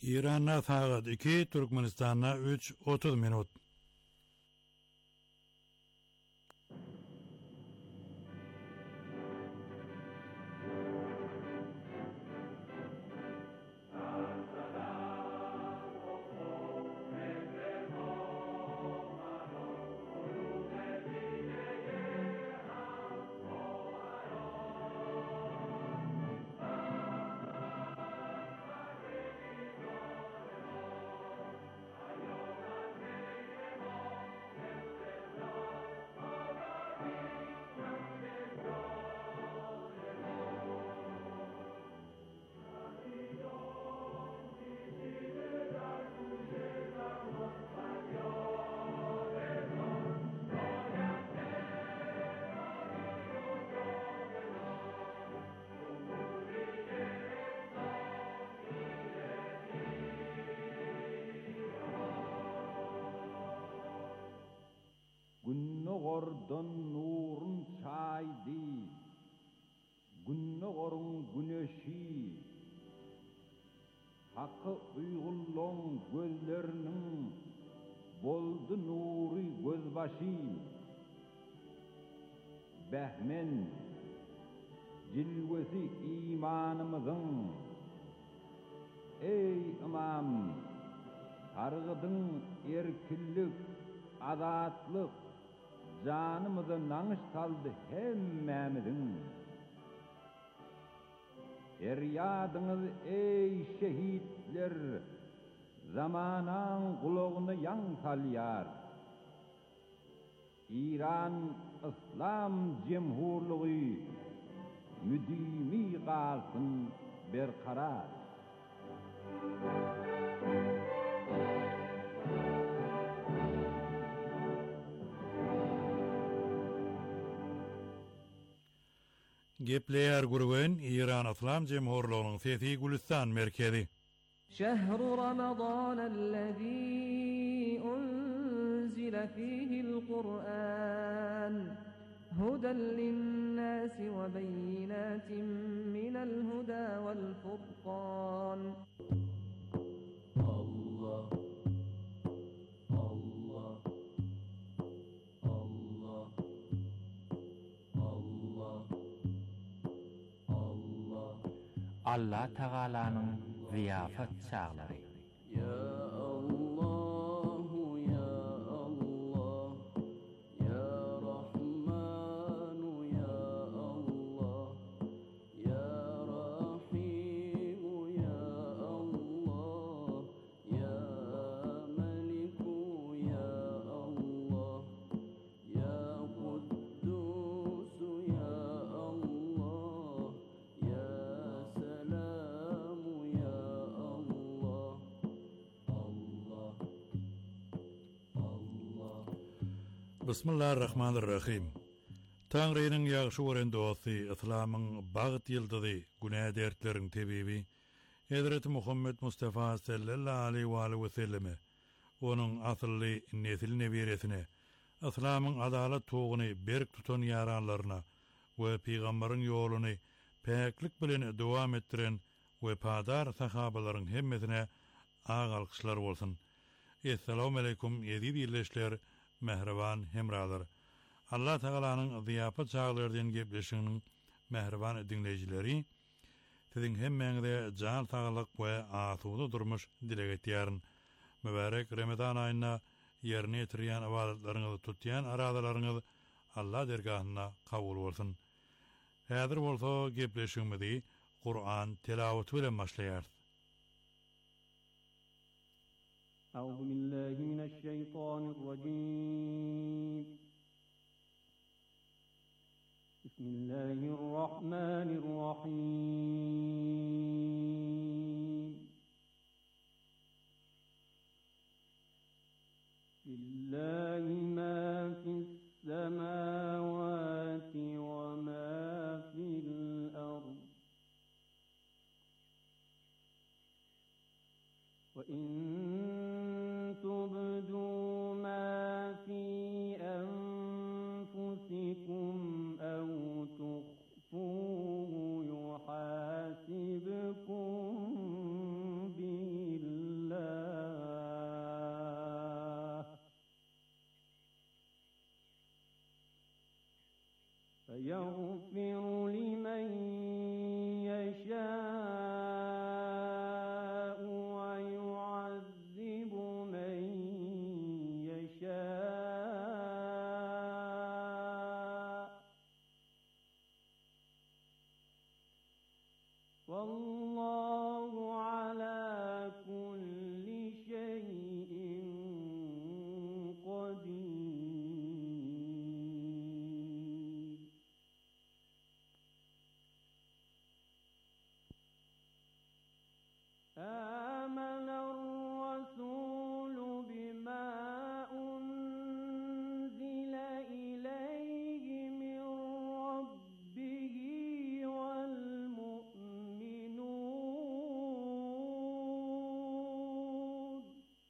İran'a saat 2, Türkmenistan'a 3:30 minut. Günnogordan nurun çaydı, günnogorun güneşi, hakkı uygulon gözlerinin boldu nuri gözbaşı. Behmen cilvesi imanımızın, ey imam, targıdın erkillik, azatlık, canımızı nanış saldı hemmemizin. Feryadınız ey şehitler, zamanan kulağını yan salyar. İran İslam Cemhurluğu müdimi kalsın berkarar. Gepleyer gurben İran İslam Cemhurluğu'nun Fethi Gülistan merkezi. شهر رمضان الذي أنزل فيه القرآن هدى للناس وبينات من الهدى والفرقان. الله الله الله الله الله Allah Teala'nın ziyafet çağları. Ya Allah, ya Allah, ya Rahman, ya Allah, ya Rahim, ya Allah, ya Malik, ya Allah, ya Kuddus, ya Allah, ya Salam, ya Allah, Allah, Allah. Bismillahirrahmanirrahim. Tanrı'nın ýagşy gören dosty, İslamyň bagyt ýyldyzy, günä dertleriň tebibi, Hazreti Muhammed Mustafa sallallahu aleyhi ve selleme, onuň asly nesil nebiresine, İslamyň adalet toguny berk tutan ýaranlaryna we peýgamberiň ýoluny päklik bilen dowam etdiren we padar sahabalaryň hemmesine agalkyşlar bolsun. Assalamu aleykum ýedi ýerleşler, mehriban hemralar. Allah Teala'nın ziyafet çağlarından gepleşiginiň mehriban dinleyijileri, siziň hemmeňize jan sağlyk we asuda durmuş dilek etýärin. Mübarek Ramazan aýyna ýerine ýetirýän ibadatlaryňyzy tutýan aradalaryňyz Allah dergahyna kabul bolsun. Häzir bolsa gepleşigimizi Kur'an tilawaty bilen başlaýar. أعوذ بالله من الشيطان الرجيم. بسم الله الرحمن الرحيم. لله ما في السماوات وما في الأرض. وإن تبدوا ما في أنفسكم أو تخفوه يحاسبكم يغفر لمن يشاء ويعذب من يشاء والله على كل شيء قدير. آمن الرسول بما أنزل إليه من ربه والمؤمنون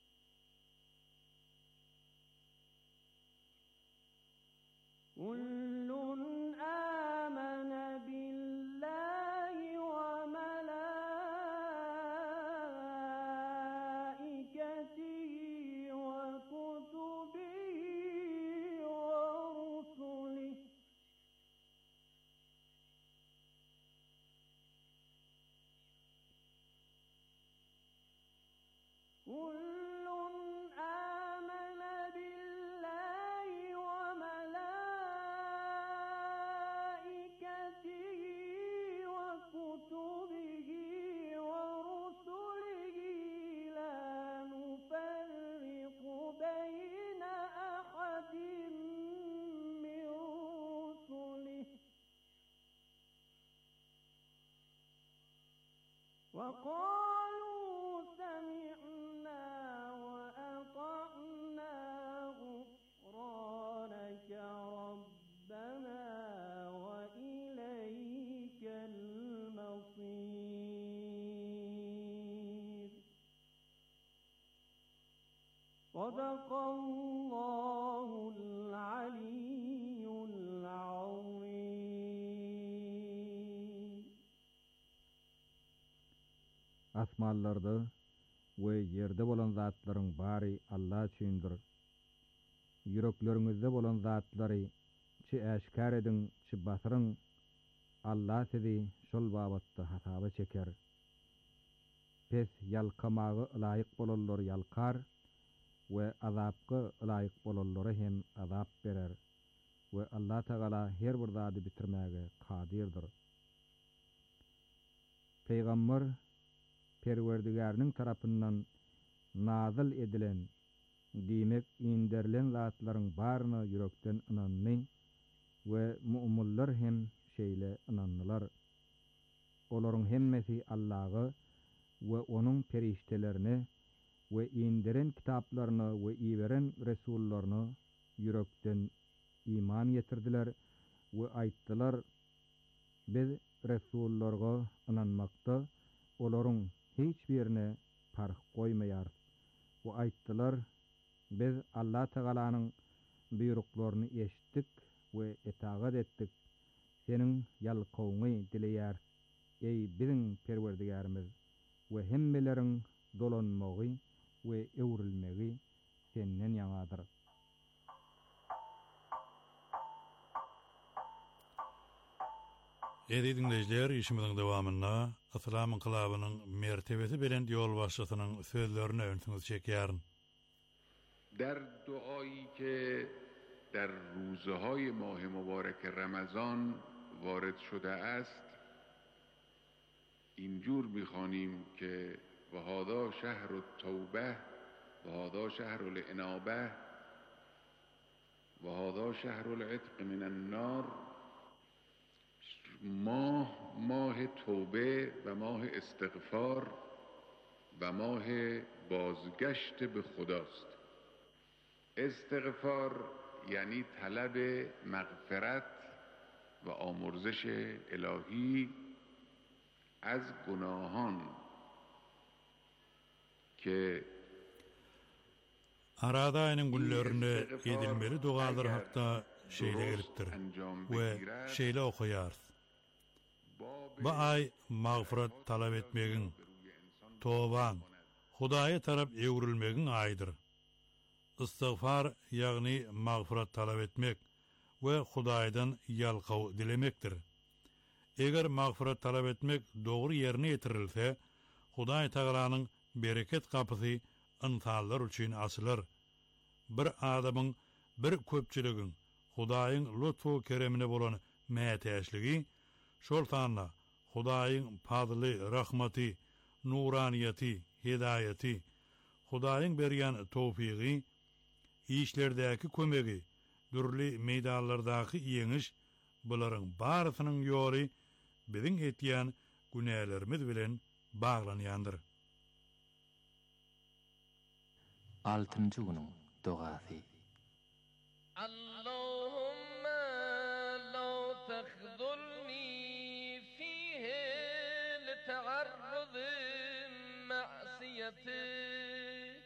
كل آمن بالله وملائكته وكتبه ورسله كل آمن بالله وملائكته وكتبه ورسله لا نفرق بين أحد من رسله وقالوا سمعنا وأطعنا غفرانك ربنا وإليك المصير. صدق الله العلي العظيم. Asmanlarda we yerde bolan zatlaryň bary Allah üçindir. Yürekleriňizde bolan zatlary çi äşkar ediň, çi basyryň. Allah sizi şol babatda hasaba çeker. Pes yalkamagy laýyk bolanlar yalkar we azapga laýyk bolanlara hem azap berer. We Allah Taala her bir zady bitirmäge kadirdir. Peýgamber Perwerdigarnyň tarapyndan nazil edilen, diýmek indirilen zatlaryň baryna yürekden inanmy we mu'minler hem şeýle inandylar. Olaryň hemmesi Allah'a we onuň periştelerine we indiren kitaplaryna we iweren resullaryna yürekden iman getirdiler we aýtdylar: biz resullarga inanmakda olaryň hiç birine fark koymaýar. O aýtdylar: biz Allah Taalanyň buyruklarını eşitdik we itaat etdik. Seniň ýalkawyňy dileýär, ey biziň Perwerdigarymyz, we hemmeleriň dolanmagy we öwrülmegi senden ýanadyr. Eri dinleyijiler, işimiziň dowamyna Islam inqilabynyň mertebesi bilen ýol başçysynyň sözlerini öňsüňiz çekýärin. در دعایی که در روزهای ماه مبارک رمضان وارد شده است اینجور می‌خوانیم که وهذا شهر التوبه وهذا شهر الانابه وهذا شهر العتق من النار. ماه توبه و ماه استغفار و ماه بازگشت به خداست. استغفار یعنی طلب مغفرت و آمرزش الهی از گناهان که Arada ayının günlerinde edilmeli dualar hakta şeyle gelipdir ve şeyle okuyar. Bu ay mağfiret talep etmegin, toban, Hudaya tarap evrilmegin aydır. İstiğfar yani mağfiret talep etmek ve Hudaýdan ýalkaw dilemekdir. Eger magfirat talap etmek dogry ýerine ýetirilse, Hudaý Tagalanyň bereket kapysy insanlar üçin açylar. Bir adamyň, bir köpçüligiň Hudaýyň lutfu keremine bolan mätäçligi, şol sanla Hudaýyň padyly, rahmaty, nuraniýeti, hidaýaty, Hudaýyň berýän tawfigy, işlerdäki kömegi, dürli meýdanlardaky ýeňiş, bularyň barysynyň ýoly biziň etýän günälerimiz bilen baglanýandyr. 6-njy günüň dogasy. Allahumma la takhdhulni fihi lita'arrud ma'siyatik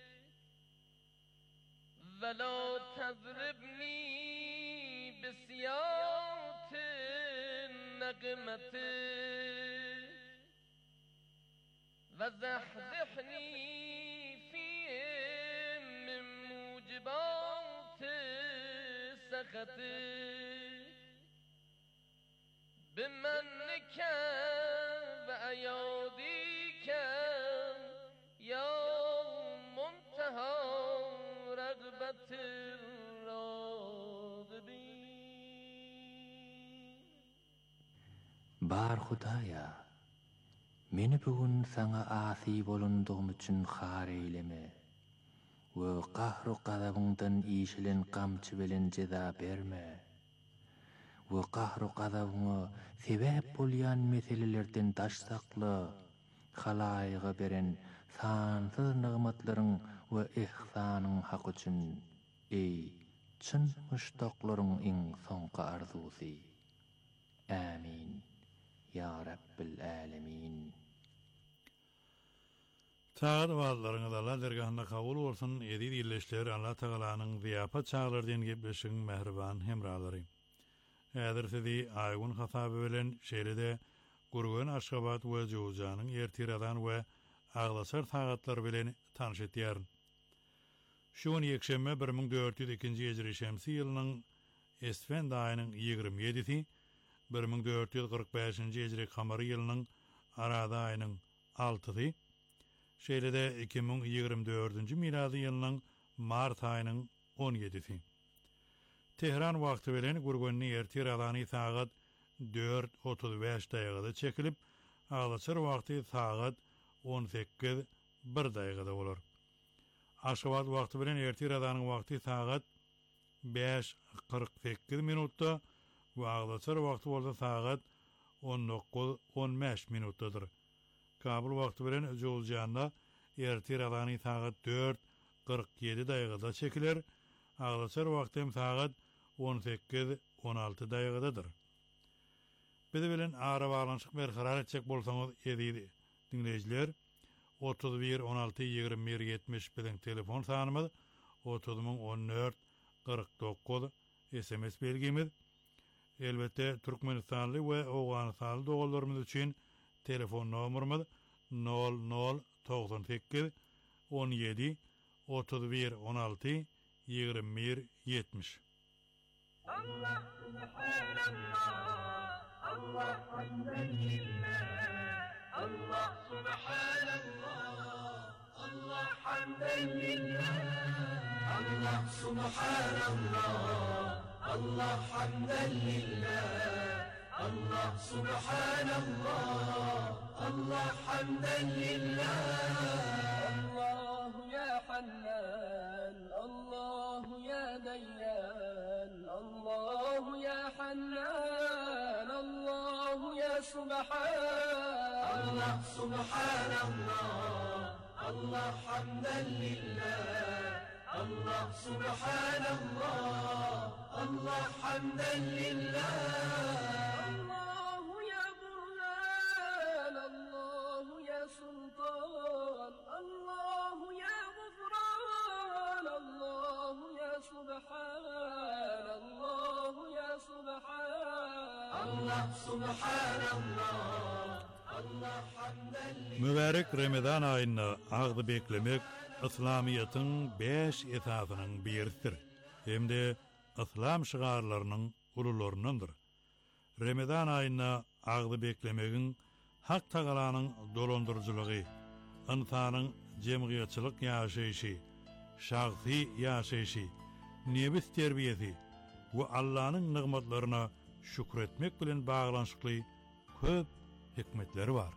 ve la tadribni bisyatin nagmatik ve zahzihni fihi min mujibat سخطك بمنك وأياديك يا منتهى رغبة الراغبين. Bar Hudaýa, meni bugün saňa asy bolundygym üçin har eýleme. Ve qahru qadabyňdan işilen qamçy bilen jeza berme. Ve qahru qadabyňa sebäp bolýan meselelerden daş sakla. Halaýyga beren sansız nygmatlaryň we ihsanyň hak üçin. Ey çyn müştaklaryň iň soňky arzusy. Amin. Ya Rabbil alamin. Taýat wagtlaryňyz Allah dergahynda kabul bolsun. Edil ýerleşler Allah Tagalanyň ziýafat çaglardan gepleşiň mehriban hemralary. Häzir sizi aýgyn hasaby bilen şeýlede Gurgun Aşgabat we Jowjanyň ertiradan we aglasar taýatlar bilen tanyş etýär. Şuň ýekşembe 1402-nji hijri şemsi ýylynyň Esfend aýynyň 27-si, 1445-nji hijri kamary ýylynyň Arada aýynyň 6-sy, şeýlede 2024-nji milady ýylynyň mart aýynyň 17-si. Tehran wagty bilen Gurgunny ertiradany saat 4:35 daýgada çekilip, aglasar wagty saat 18:01 daýgada bolar. Aşgabat wagty bilen ertiradanyň wagty saat 5:48 minutda we aglasar wagty bolsa saat 19:15 minutdadyr. Kabul wagty bilen Jowjanda ertiradany saat 4:47 daýgada çekiler, aglasar wagty saat 18:16 daýgadadyr. Biz bilen ara baglanşyk berqarar etjek bolsaňyz edýdi. Dinleýijiler, 31 16 21 70 bilen telefon sanymyz, 3014 49 SMS belgimiz. Elbette Türkmenistanly we Owganystanly dogallarymyz üçin telefon nomerimiz 0098 17 31 16 21 70. Allah subhanallah, Allah hamdalillah, Allah subhanallah, Allah hamdalillah, Allah subhanallah, Allah hamdalillah, Allah subhanallah, Allah hamdalillah. Allah ya Hannan, Allah ya Dayyan, Allah ya Hannan, Allah ya Subhan, Allah subhanallah, Allah hamdalillah, Allah subhanallah, Allah hamdalillah. Allah ya Burhan, Allah ya Sultan, Allah ya Ghufran, Allah ya Subhan, Allah ya Subhan, Allah subhanallah, Allah hamdalillah. Mübarek Ramazan aýyny agdy beklemek İslamiyetiň 5 esasynyň biridir. Hem de İslam şygarlarynyň ululorundandır. Ramazan ayına ağdı beklemegin hak tagalanın dolandırıcılığı, insanın cemiyetçilik yaşayışı, şahsi yaşayışı, nefis terbiyesi ve Allah'ın nimetlerine şükretmek bilen bağlanışıklı köp hikmetleri var.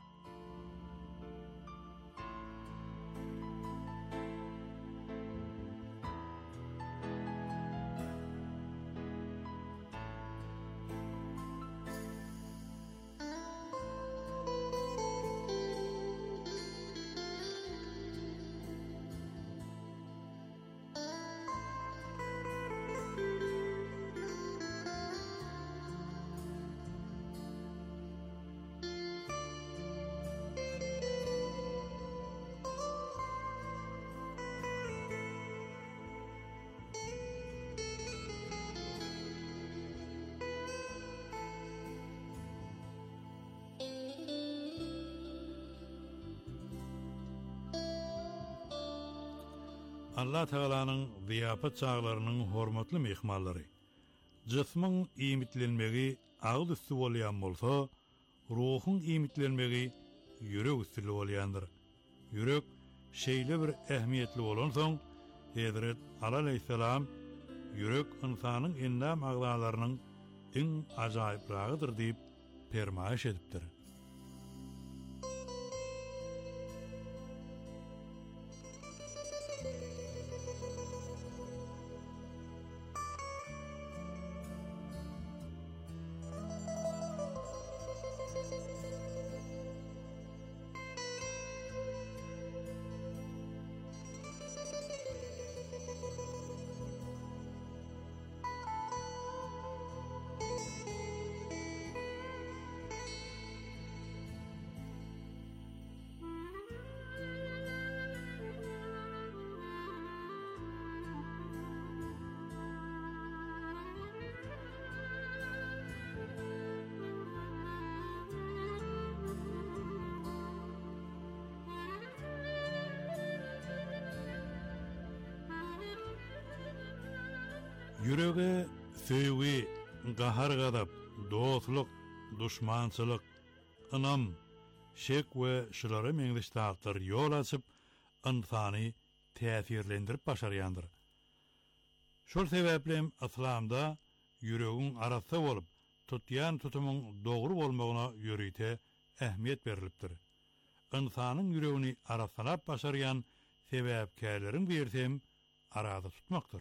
Allah Teala'nın ziyafet çağlarının hormatly mehmanlary. Jismyň iýmitlenmegi ağız üstü bolýan bolsa, ruhyň iýmitlenmegi ýürek üstü bolýandyr. Ýürek şeýle bir ähmiýetli bolan soň, Hazrat Ali aleyhisselam ýürek insanyň endam agzalarynyň iň ajaýypragydyr diýip permaýş edipdir. Ýürege söýgi, gahar gadap, dostluk, düşmançylyk, ynam, şek we şulara meňzeşdäkdir ýol açyp, insany täsirlendirip başarýandyr. Şol sebeplem İslamda ýüregiň arasy bolup, tutýan tutumyň dogry bolmagyna ýörüýte ähmiýet berilipdir. Insanyň ýüregini arasalap başarýan sebäpkärleriň birsem arada tutmakdyr.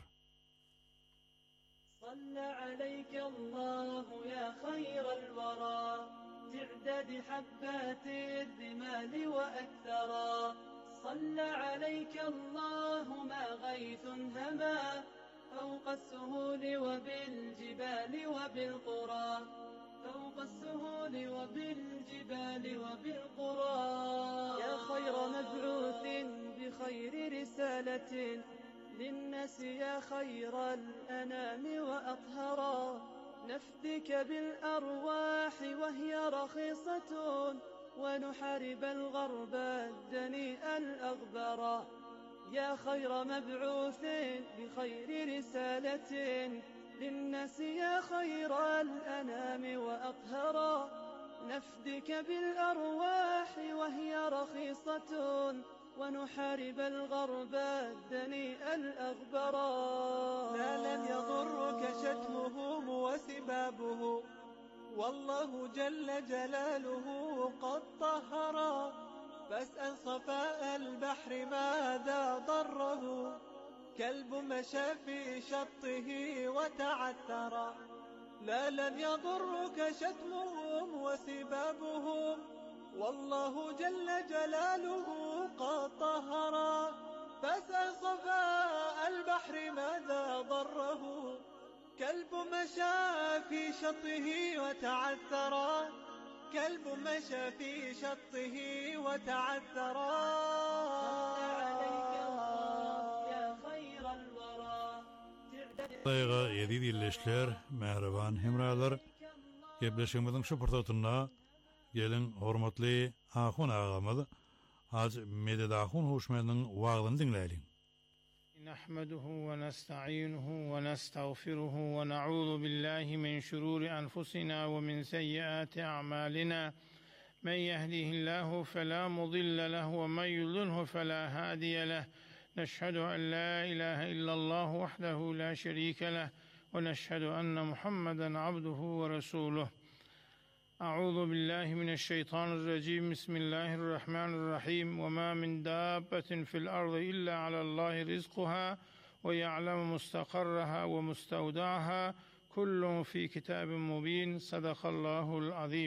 صلى عليك الله يا خير الورى تعداد حبات الرمال وأكثرا صلى عليك الله ما غيث هما فوق السهول وبالجبال وبالقرى فوق السهول وبالجبال وبالقرى يا خير مبعوث بخير رسالة للناس يا خير الأنام وأطهرا نفدك بالأرواح وهي رخيصة ونحارب الغرب الدنيء الأغبرا يا خير مبعوث بخير رسالة للناس يا خير الأنام وأطهرا نفدك بالأرواح وهي رخيصة ونحارب الغرب الدنيء الأغبرا لا لن يضرك شتمهم وسبابه والله جل جلاله قد طهرا فاسأل صفاء البحر ماذا ضره كلب مشى في شطه وتعثرا لا لن يضرك شتمهم وسبابهم والله جل جلاله قد طهرا فاسأل صفاء البحر ماذا ضره كلب مشى في شطه وتعثرا كلب مشى في شطه وتعثرا يا خير الورى Sayga ýedi dilleşler, mähriban hemralar, gepleşigimiziň şu pursatyna gelin hormatly Ahun agamyz, Hacı Meded Ahun hoşmanyň wagdyny dinläýin. نحمده ونستعينه ونستغفره ونعوذ بالله من شرور أنفسنا ومن سيئات أعمالنا من يهده الله فلا مضل له ومن يضلله فلا هادي له نشهد أن لا إله إلا الله وحده لا شريك له ونشهد أن محمدا عبده ورسوله أعوذ بالله من الشيطان الرجيم بسم الله الرحمن الرحيم وما من دابة في الأرض إلا على الله رزقها ويعلم مستقرها ومستودعها كل في كتاب مبين صدق الله العظيم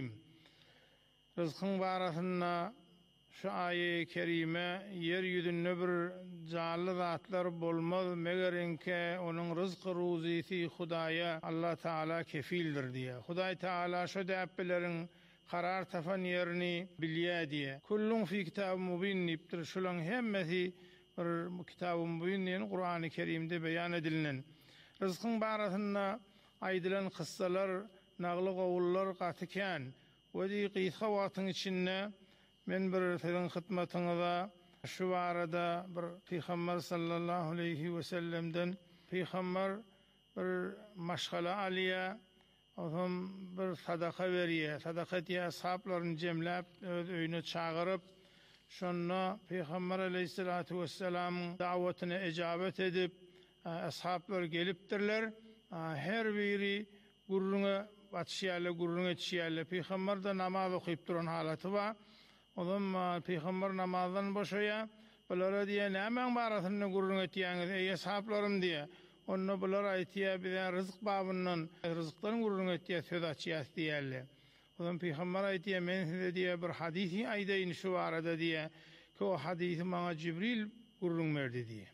رزقın barasında şu ayet-i kerime yeryüzünde bir canlı zatlar bolmaz megerinke onun rızkı ruzisi Hudaya Allah Teala kefildir diye. Huday Teala şu däplerin karar tafan yerini bilýär diye. Kullun fi kitab-ı mubin niptir. Şulan hemmesi bir kitab-ı mubin Kur'an-ı Kerim'de beyan edilen. Rızkın barasında aydylan kıssalar, nagly gowullar gatyken we di gysga wagtyň içinde men bir sizin hyzmatyňyza şu barada bir Peygamber sallallahu aleyhi ve sellemden Peygamber bir maşgala alýa, oňam bir sadaka berýär. Sadaka diýe sahaplaryny jemläp öz öýüne çagyryp, şonda Peygamber aleyhissalatu vesselamyň dawatyna ejabet edip ashablar gelipdirler. Her biri gurruna batşýarly, gurruna çýärli. Peygamber de namaz okyp duran halaty bar. Olam Peygamber namazdan boşaya, bulara diye nämen barasynda gurrun etýäňiz ey ashablarym diye. Onu bular aýtýar bize rızk babyndan, rızkdan gurrun etýär söz açýas diýerler. Olam Peygamber aýtýar men size diye bir hadisi aýdaýyn şu barada diye. Ki o hadisi maňa Jibril gurrun berdi diye.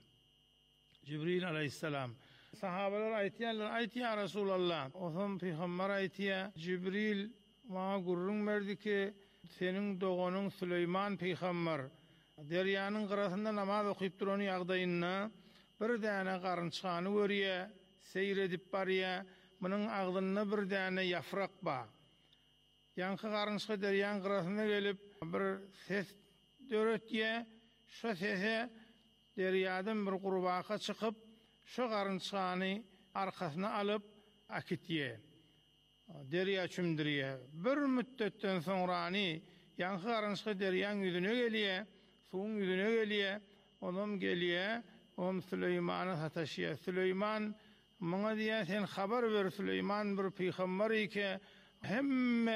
Jibril aleyhisselam. Sahabalar aýtýarlar, aýtýar Rasulullah. Olam Peygamber aýtýar Jibril maňa gurrun berdi ki senin doğanın Süleyman Peygamber deryanın qırasında namaz okyp duran ýagdaýynda bir däne garynçany görýär, seyredip barýar. Munyň agdynda bir däne ýafrak bar. Ýanky garynçy derýanyň qırasynda gelip bir ses döretýär. Şu sese derýadan bir gurbaka çykyp, şu garynçany arkasyna alyp akitýär. Derya çümdirýär. Bir müddetden soňrany ýanky garynçy derýanyň ýüzüne gelýär, suwuň ýüzüne gelýär, onam gelýär, on Süleymana sataşýar. Süleyman maňa diýär, sen habar ber, Süleyman bir peýgamber ike, hemme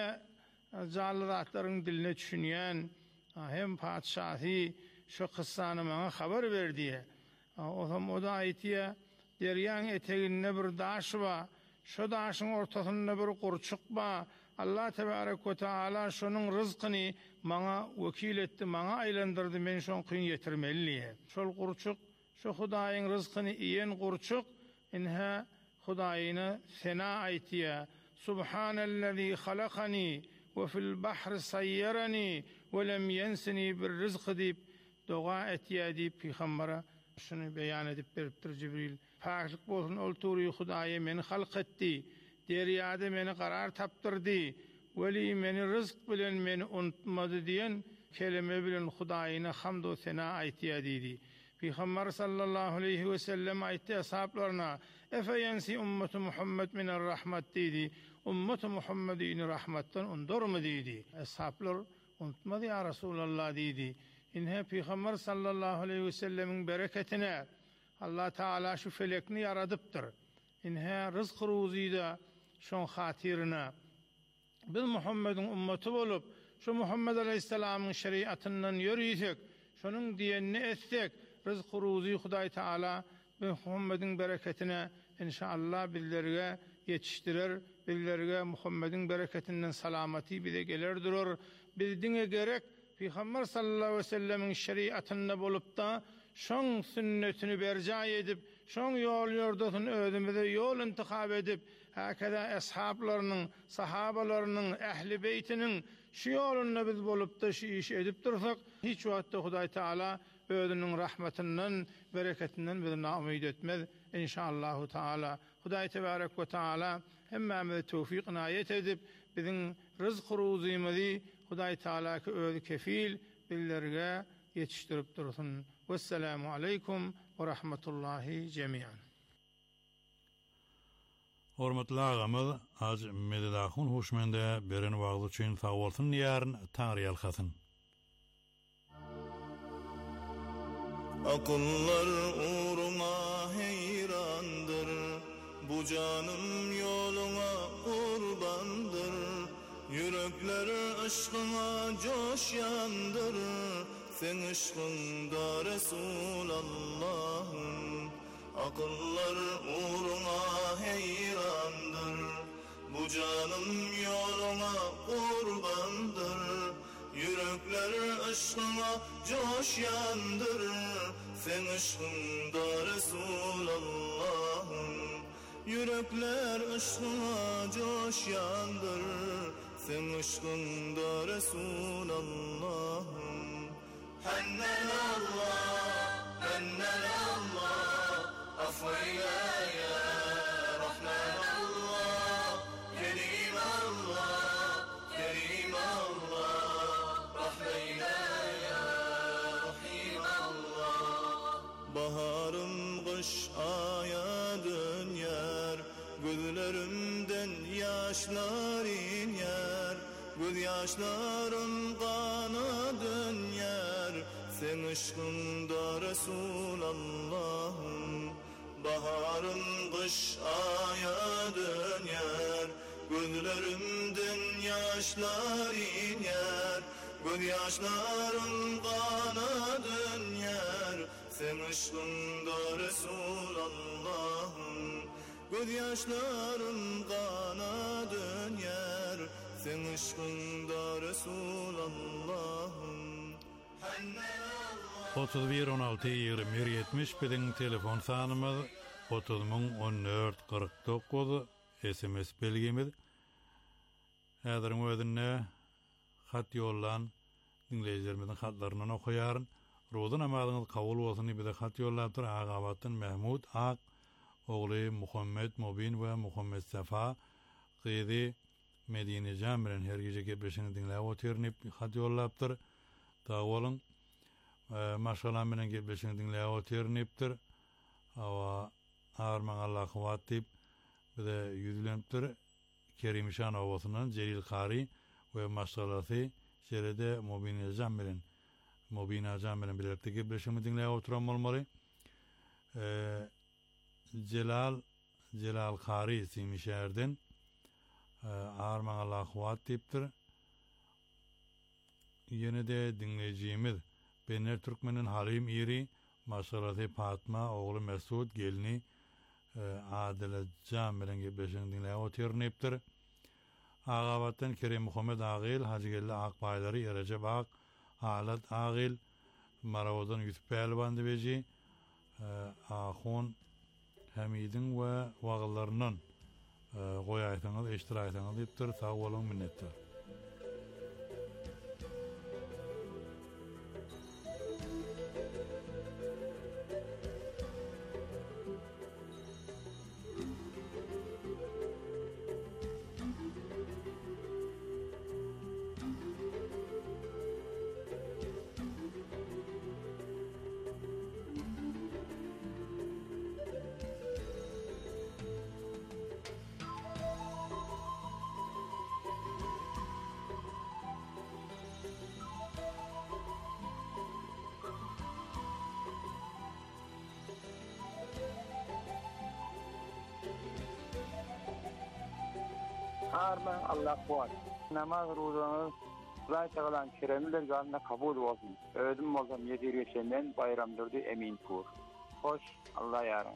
jallatlaryň diline düşünýän, hem padşahy şu kyssany maňa habar ber diýär. Onam o da aýtýar, derýanyň eteginde bir daş bar. Şu daşyň ortasynda bir gurçuk bar. Allah tebarek we taala şonuň rızkyny maňa wekil etdi, maňa aýlandyrdy, men şoň kyn ýetirmeliyim. Şol gurçuk, şu Hudaýyň rızkyny iýen gurçuk, inha Hudaýyna sena aýtýar. Subhanallazi halakani we fil bahri sayyarani we lem yansini bir rizqi dip doga etýär diýip Peýgambere şunu beýan edip beripdir Jibril. Paklyk bolsun ol turi Hudaýy meni halk etdi. Derýada meni garar tapdyrdy. Weli meni rızk bilen meni unutmady diýen kelime bilen Hudaýyna hamd we sena aýtýar diýdi. Peygamber sallallahu aleyhi ve sellem aýtdy ashablaryna: "Efe yansi ummatu Muhammed minar rahmat" diýdi. Ummatu Muhammedini rahmatdan undurmy diýdi. Ashablar unutmady ya Rasulullah diýdi. Inhe Peygamber sallallahu aleyhi ve sellemin bereketine Allah Teala şu felekni yaradıptır. İnhe rızk ruzida şon hatyrına biz Muhammed'in ümmeti bolup şu Muhammed aleyhisselamın şeriatından yürüysek, şonun diýenini etsek, rızk ruzi Hudaý Teala ve Muhammed'in bereketine inşallah bizlerge yetiştirir. Bizlerge Muhammed'in bereketinden salamati bize gelir durur. Bizdine gerek Peygamber sallallahu aleyhi ve sellemin şeriatında bolup da şoň sünnetini berja edip, şoň ýol ýordasyn özümize ýol intihab edip, hakada ashablarynyň, sahabalarynyň, ähli beytiniň şu ýolunda biz bolup da şu iş edip dursak, hiç wagtda Hudaý Teala özüniň rahmetinden, bereketinden bizi naumid etmez inşallah Teala. Hudaý tebarek we taala hemmemize tawfik inayet edip, biziň rızk ruzymyzy Hudaý Teala özü kefil bizlerge yetiştirip dursun. Vesselamu aleykum ve rahmetullahi cemiyan. Hormatly agamy, az mededahun hoşmende beren wagt üçin sag bolsun ýaryn taňry ýalhasyn. Akıllar uğruna heyrandır, bu canım yoluna kurbandır. Yürekler aşkına coşyandır, sen aşkında Resulallah'ın. Akıllar uğruna heyrandır, bu canım yoluna kurbandır. Yürekler aşkına coşyandır, sen aşkında Resulallah'ın. Yürekler aşkına coşyandır, sen aşkında Resulallah'ın. Hennen Allah, affeyle ya Rahman Allah, Kerim Allah, Kerim Allah, rahmeyle ya Rahim Allah. Baharım kış aya döner, gözlerimden yaşlar iner, göz yaşlarım kana döner, sen aşkında Resulallah'ın. Baharım kış aya döner, gözlerimden yaşlar iner, göz yaşlarım kana döner, sen aşkında Resulallah'ın. Göz yaşlarım kana döner, sen aşkında Resulallah'ın. 31-16-21-70 biziň telefon sanymyz, 30.14-49 SMS belgimiz. Häziriň özünde hat ýollan dinleýijilerimizin hatlaryny okuýaryn. Rozan namazyňyz kabul bolsun diýip bize hat ýollapdyr. Agabatdan Mahmud Ak, ogly Muhammed Mubin we Muhammed Safa gyzy Medine Jamiren her gece gepleşini dinläp oturýar hat ýollapdyr. Dağolun maşallah menen gepleşini dinläp oturýar. Awa arman Allah kuwat diýip bize ýüzlenipdir. Kerim Şan owasynyň Celil Qari we maşalahy şerede Mubina Jamiren birlikde gepleşini dinläp oturan bolmaly. Celal Qari ismli şäherden arman Allah kuwat diýipdir. Yine de dinleyicimiz Bener Türkmen'in Halim İri, maşalahy Fatma, oğlu Mesud, gelini Adile Jamiren gepleşini dinläp oturýar. Agabatdan Kerim Muhammed Agil, Hacıgelli Akbaylary, Recep Ak, Alat Agil, Maravozdan Yusuf Pelvan dibeji, Ahun Hamidin we waglarynyň goýaýsaňyz, eştiraýsaňyz diýipdir. Sag bolun, minnetler. Arman Allah kuwat. Namaz ruzanız zaten olan kiremiler ganna kabul olsun. Ödüm olsam yedir geçenden bayramdırdı emin kur. Hoş Allah yarın.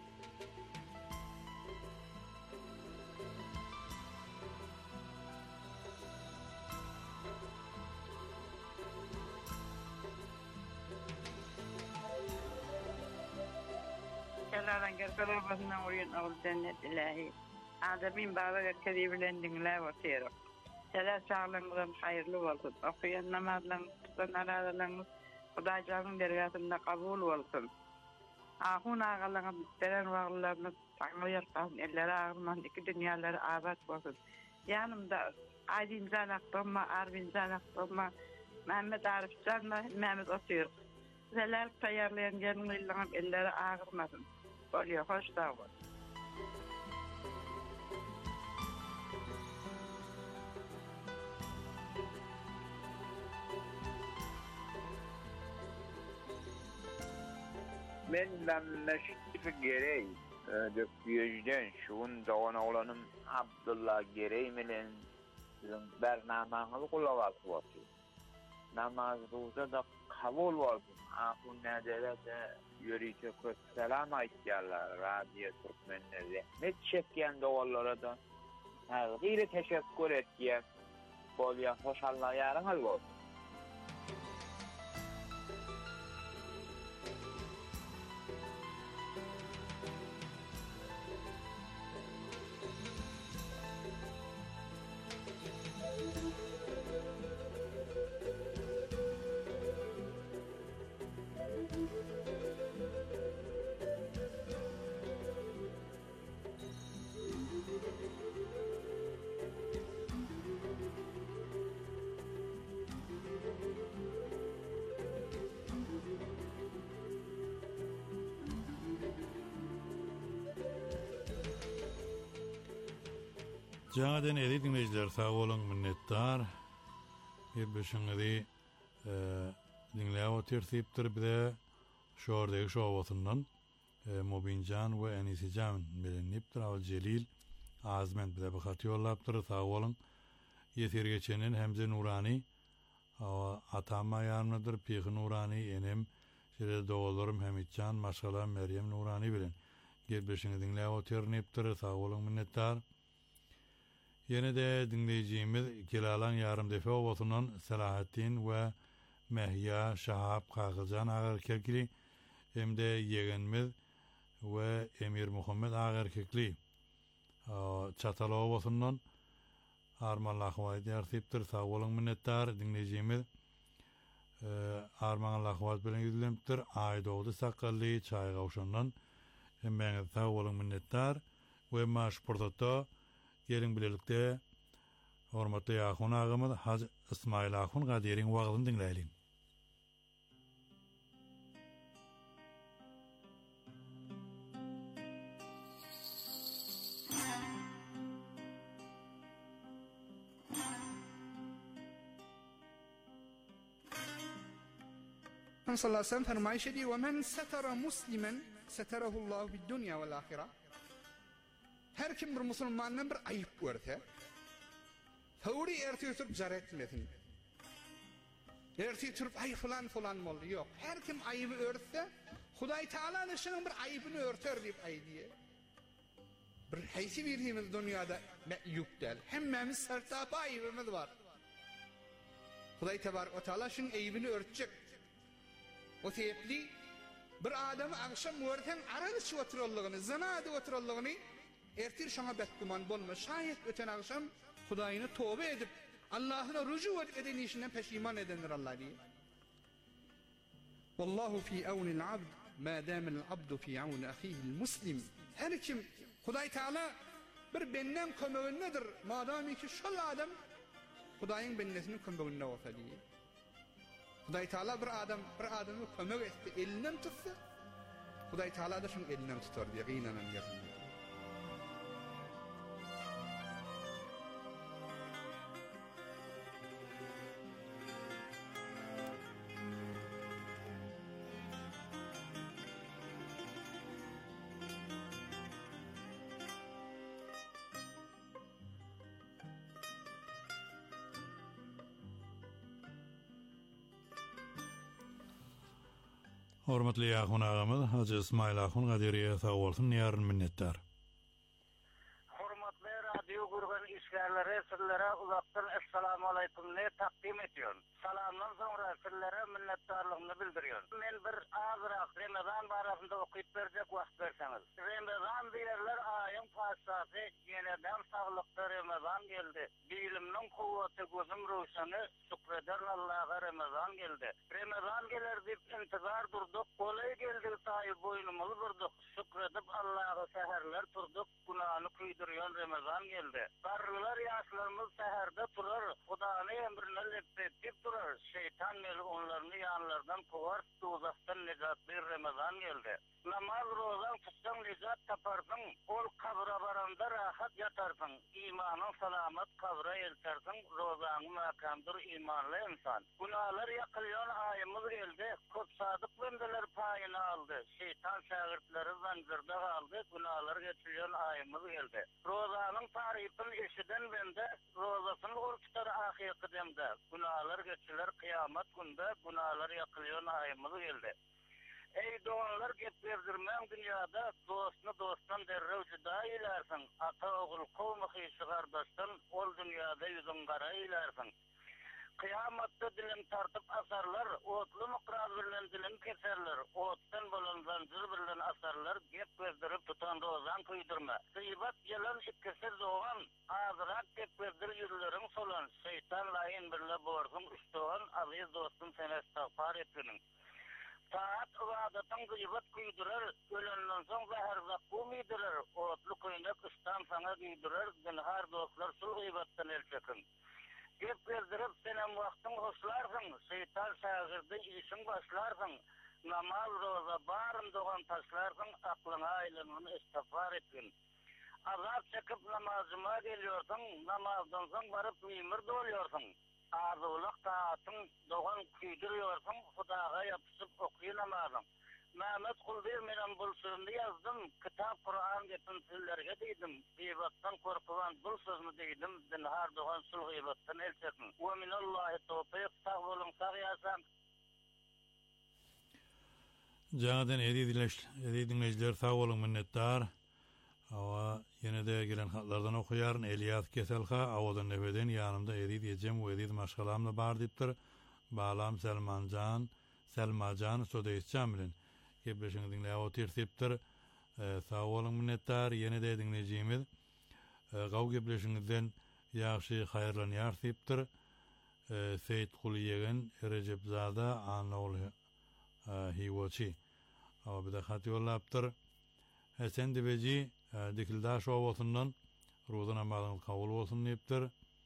Kelaran gerkalar basından oraya ağıl cennet ilahi. Adamın babaga kedibilen dinle oturuyor. Selam sağlığınızın hayırlı olsun. Okuyan namazlarınız, tutan aralarınız, Kudaycağın dergasında kabul olsun. Ahun ağalarınız, deren varlarınız, tanrıya kalsın, elleri ağırman, iki dünyaları abat olsun. Yanımda Aydin Zalak Doğma, Arvin Zalak Doğma, Mehmet Arif Can'la Mehmet oturuyor. Zelal tayarlayan gelin illanıp elleri ağırmasın. Bolyo, hoş sağ ol. Men Meşrif Gerey döküyüzden şuun doğan oğlanım Abdullah Gerey menen sizin bernamağınızı kulağası olsun. Namazınızda da kabul olsun. Akun nedelete yürüyce kötü selam aytyarlar. Radyo Türkmenler zahmet çekyen doğallara da gayri teşekkür etkiyen bolya hoşallayarınız olsun. Jaňadan edi dinleýijiler sag bolan minnetdar. Birbirşiňizi dinläp oturýarsypdyr bize şordagy şowatyndan Mubinjan we Enisijan bilen Niptral Celil azmen bize bahat ýollapdyr sag bolan. Ýetir geçenen Hemze Nurani atama ýarmydyr Peyği Nurani enem şeýle dogalarym Hamidjan maşala Meryem Nurani bilen birbirşiňizi dinläp oturýarsypdyr sag bolan minnetdar. Yine de dinleyeceğimiz Gelalan yarım defa ovatınan Selahattin ve Mehya Şahap Kağılcan Ağerkekli hem de yeğenimiz ve Emir Muhammed Ağerkekli Çatal ovatınan Arman Lahvat yarsiptir sağ olun minnettar dinleyeceğimiz Arman Lahvat bilen yüzülemtir Aydoğdu Sakalli Çay Gavşan'dan hem ben sağ olun minnettar ve maaş portato gelin bilelikde hormatly ýaşun agamy Haj Ismail Ahun gaderiň wagtyny dinleýin. صلى الله عليه وسلم فرمائش دي ومن ستر مسلما ستره الله في الدنيا والآخرة. Her kim bir musulmandan bir ayıp görse, fawri erti turup zaret metin. Erti turup ay falan moldu yok. Her kim ayıbı örtse, Hudaý Taala da şunun bir ayıbını örter dip ay diye. Bir haysi birimiz dünyada me'yup del. Hemmemiz sertap ayıbımız var. Hudaý Tebarek ve Taala şunun ayıbını örtecek. O tepli bir adamı akşam görsen aralışı oturallygyny, zina edy oturallygyny ertir şana betkuman bolma. Şayet öten akşam Hudaýyny tövbe edip Allah'ına rücu eden işinden peşiman edenler Allah diye. Wallahu fi awnil abd ma dama'l abdu fi awn ahihi'l muslim. Her kim Hudaý Taala bir benden kömegindedir. Madami ki şol adam Hudaýyň bennesini kömeginde bolsa diye. Hudaý Taala bir adamy kömek etdi, elinden tutsa Hudaý Taala da şoň elinden tutar diye gıynanan ýerinde. Hormatly ýaşun agamy Haj Ismail Ahun gaderiýe sag bolsun ýaryn minnetdar. Hormatly radio gurgan işgärlere sizlere uzakdan assalamu alaykum ne takdim etýän. Salamdan soňra sizlere minnetdarlygymyny bildirýän. Men bir azrak Ramazan barasynda okyp berjek wagt berseňiz. Ramazan diýerler aýyň paşasy ýeneden saglykda Ramazan geldi. Bilimniň kowwaty gözüm roşany şükreder Allah'a Ramazan geldi. Ramazan geler dip intizar durduk. Kolay geldi taýy boynumuzy burduk. Şükredip Allah'a seherler turduk. Günahny kuýdurýan Ramazan geldi. Barlylar ýaşlarymyz seherde turar. Hudaňy emrine lepetip durar. Şeytan meli onlarını yanlardan kovar, tuzaktan necat bir Ramazan geldi. Namaz rozan tutsan necat taparsın, ol kabra baranda rahat yatarsın. İmanın salamat kabra eltersin, rozanı makamdır imanlı insan. Günahlar yakılyon ayımız geldi, kut sadık bendeler payını aldı. Şeytan şagirtleri zancırda kaldı, günahlar geçiliyon ayımız geldi. Rozanın tarifini eşiden bende, rozasını orkitar ahir kıdemde. Günahlar geçiler kıyamet günde, günahlar yakılyon ayımız geldi. Ey doğanlar gep verdirmem dünyada, dostuna derrev cüda ilersin. Ata oğul kovma hıyşı kardeşten, ol dünyada yüzün kara ilersin. Kıyamatta dilim tartıp asarlar, otlu mıkraz birlen dilim keserler. Ottan bolan zancır birlen asarlar, gep verdirip tutan rozan kıydırma. Gıybat yalan ikkesiz doğan, azrak gep verdir yüzlerin solan. Şeytan layın birle borsum üstüğün, aziz dostum sen estağfar etinin. Taat ibadatın gıybat kıydırar, ölenden son zahar zakku miydirar. Otlu kıynak ıstan sana giydirar, zinhar dostlar sul gıybattan el çekin. Gep verdirip senem vaktin hoşlarsın, şeytan şagirdi işin başlarsın. Namaz roza barın doğan taşlarsın, aklına aylımını istafar etkin. Azap çekip namazıma geliyorsun, namazdan son varıp mimir doluyorsun. Arzuluk taatın doğan küydürüyorsun, Hudaga yapışıp okuyu namazın. Mehmet Kulbir menen bul sözünü yazdım, kitap Kur'an gepin tillerge deydim, gıybattan korkuvan bul sözünü deydim, zinhar doğan sul gıybattan el çekin. Ve minallahi tawfiq, sağ olun, sağ yasam. Janadan edi dinleyiciler sağ olun, minnettar. Awa yine de gelen hatlardan okuyarın Eliyas Keselha awadan nefeden yanımda edi diyeceğim ve edi maşgalamla bar diptir. Bağlam Selmacan Sodeyscan bilen gebleşini dinleye otirsiptir. Sağ olun, minnettar. Yine de dinleyeceğimiz gav gebleşinizden yaxşı hayırlan yarsiptir. Seyit Kuliyegen Recep Zada Anol Hiwoçi. Awa bir de hati yollaptır. Sen dibeci dikildaş oğusundan Ruzan amalın kavul olsun deyiptir.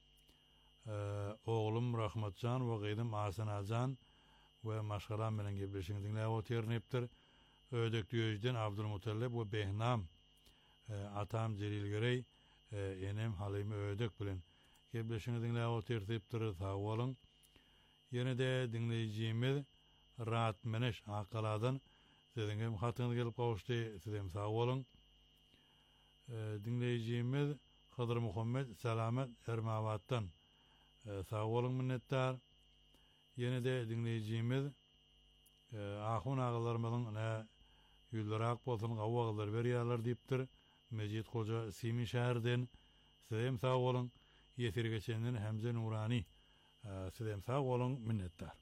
Oğlum Rahmatcan ve gıydım Asanacan ve maşgalam bilen gebleşini dinleye otiriniptir. Ödek düyücden Abdülmutallib ve Behnam atam Celil Görey enem Halime Ödek bilen gebleşini dinleye otiriniptir. Sağ olun. Yine de dinleyeceğimiz Rahat Meneş Akkaladan sizin hatınız gelip kavuştu. Sizin sağ olun. Dinleyeceğimiz Hıdır Muhammed Selamet Ermavat'tan sağ olun, minnettar. Yine de dinleyeceğimiz ahun ağalarımızın ne yüllürak bolsun qavu ağalar veriyalar deyiptir. Mecid Hoca Simin şehirden sizin sağ olun. Yesir geçenden Hemze Nurani sizin sağ olun, minnettar.